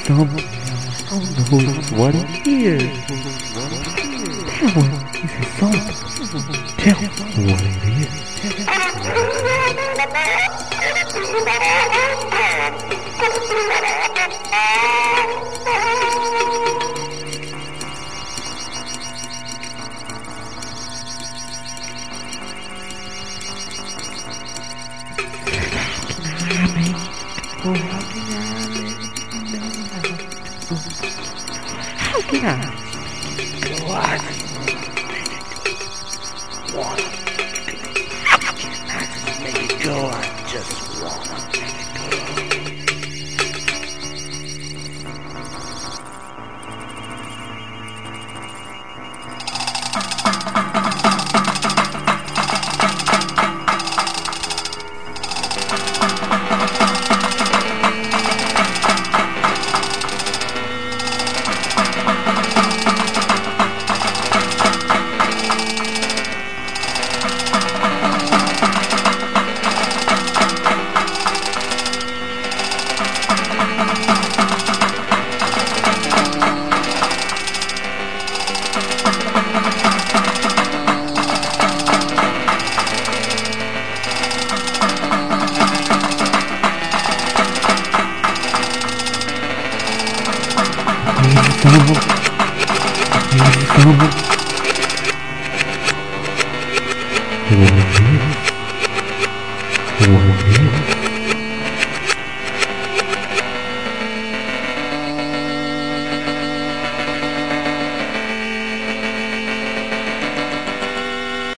some, I don't know what it is. Tell me, is it something? Tell me what it is. How can I? What? Wanna? How can I just make it go? I just wanna make it go. Need some.